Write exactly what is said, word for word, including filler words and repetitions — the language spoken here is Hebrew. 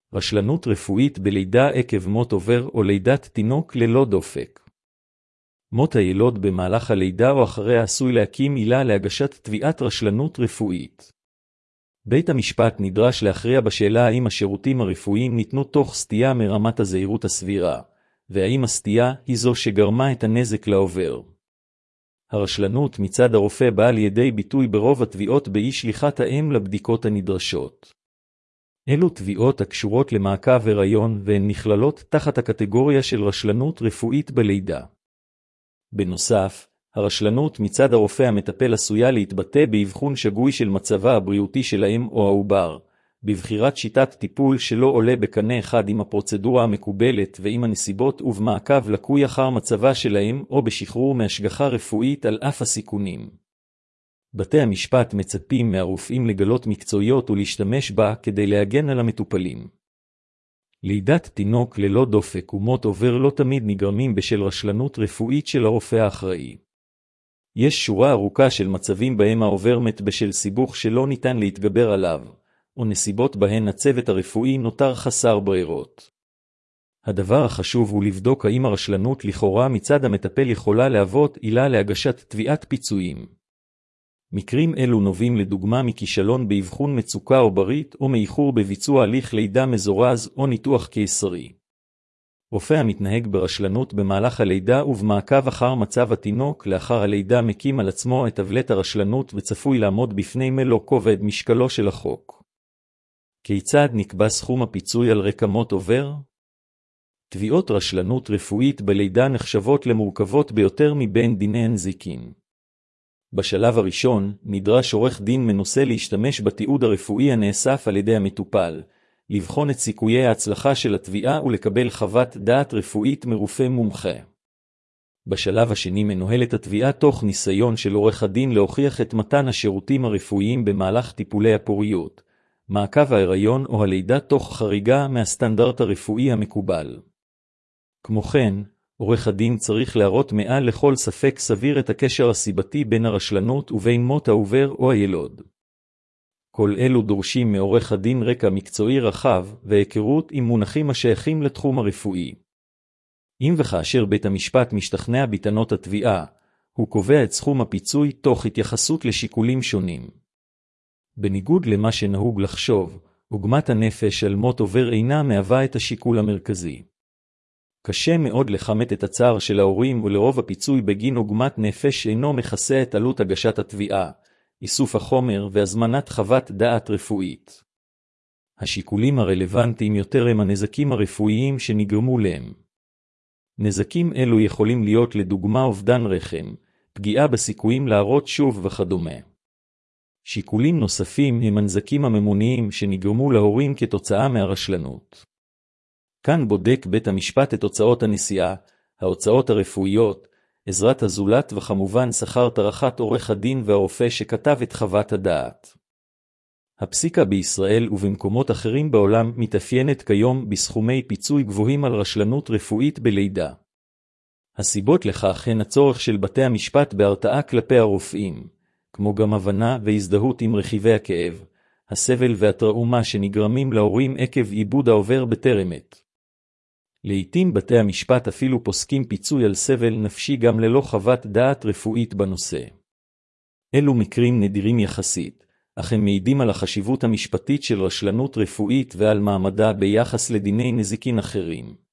רשלנות רפואית בלידה עקב מות עובר או לידת תינוק ללא דופק. מות הילוד במהלך הלידה או אחריה עשוי להקים עילה להגשת תביעת רשלנות רפואית. בית המשפט נדרש להכריע בשאלה האם השירותים הרפואיים ניתנו תוך סטייה מרמת הזהירות הסבירה, והאם הסטייה היא זו שגרמה את הנזק לעובר. הרשלנות מצד הרופא באה לידי ביטוי ברוב התביעות באי שליחת האם לבדיקות הנדרשות. אלו תביעות הקשורות למעקב הריון והן נכללות תחת הקטגוריה של רשלנות רפואית בלידה. בנוסף, הרשלנות מצד הרופא המטפל עשויה להתבטא באבחון שגוי של מצבה הבריאותי של האם או העובר, בבחירת שיטת טיפול שלא עולה בקנה אחד עם הפרוצדורה המקובלת ועם הנסיבות ובמעקב לקוי אחר מצבה של האם או בשחרור מהשגחה רפואית על אף הסיכונים. בתי המשפט מצפים מהרופאים לגלות מקצועיות ולהשתמש בה כדי להגן על המטופלים. לידת תינוק ללא דופק ומות עובר לא תמיד נגרמים בשל רשלנות רפואית של הרופא האחראי. יש שורה ארוכה של מצבים בהם העובר מת בשל סיבוך שלא ניתן להתגבר עליו, או נסיבות בהן הצוות הרפואי נותר חסר ברירות. הדבר החשוב הוא לבדוק האם הרשלנות לכאורה מצד המטפל יכולה להוות עילה להגשת תביעת פיצויים. מקרים אלו נובעים לדוגמה מכישלון באבחון מצוקה עוברית או מאיחור בביצוע הליך לידה מזורז או ניתוח קיסרי. רופא המתנהג ברשלנות במהלך הלידה ובמעקב אחר מצב התינוק לאחר הלידה מקים על עצמו את עוולת הרשלנות וצפוי לעמוד בפני מלוא כובד משקלו של החוק. כיצד נקבע סכום הפיצוי על רקע מות עובר? תביעות רשלנות רפואית בלידה נחשבות למורכבות ביותר מבין דיני הנזיקין. בשלב הראשון, נדרש עורך דין מנוסה להשתמש בתיעוד הרפואי הנאסף על ידי המטופל, לבחון את סיכויי ההצלחה של התביעה ולקבל חוות דעת רפואית מרופא מומחה. בשלב השני מנוהלת התביעה תוך ניסיון של עורך הדין להוכיח את מתן השירותים הרפואיים במהלך טיפולי הפוריות, מעקב ההיריון או הלידה תוך חריגה מהסטנדרט הרפואי המקובל. כמו כן, עורך הדין צריך להראות מעל לכל ספק סביר את הקשר הסיבתי בין הרשלנות ובין מות העובר או הילוד. כל אלו דורשים מעורך הדין רקע מקצועי רחב והיכרות עם מונחים השייכים לתחום הרפואי. אם וכאשר בית המשפט משתכנע בטענות התביעה, הוא קובע את סכום הפיצוי תוך התייחסות לשיקולים שונים. בניגוד למה שנהוג לחשוב, עוגמת הנפש על מות עובר אינה מהווה את השיקול המרכזי. קשה מאוד לכמת את הצער של ההורים ולרוב הפיצוי בגין עוגמת נפש אינו מכסה את עלות הגשת התביעה, איסוף החומר והזמנת חוות דעת רפואית. השיקולים הרלוונטיים יותר הם הנזקים הרפואיים שנגרמו להם. נזקים אלו יכולים להיות לדוגמה אובדן רחם, פגיעה בסיכויים להרות שוב וכדומה. שיקולים נוספים הם הנזקים הממוניים שנגרמו להורים כתוצאה מהרשלנות. כאן בודק בית המשפט את הוצאות הנסיעה, ההוצאות הרפואיות, עזרת הזולת וכמובן שכר טרחת עורך הדין והרופא שכתב את חוות הדעת. הפסיקה בישראל ובמקומות אחרים בעולם מתאפיינת כיום בסכומי פיצוי גבוהים על רשלנות רפואית בלידה. הסיבות לכך הן הצורך של בתי המשפט בהרתעה כלפי הרופאים, כמו גם הבנה והזדהות עם רכיבי הכאב, הסבל והטראומה שנגרמים להורים עקב עיבוד העובר בטרם עת. לעתים בתי המשפט אפילו פוסקים פיצוי על סבל נפשי גם ללא חוות דעת רפואית בנושא. אלו מקרים נדירים יחסית, אך הם מעידים על החשיבות המשפטית של רשלנות רפואית ועל מעמדה ביחס לדיני נזיקין אחרים.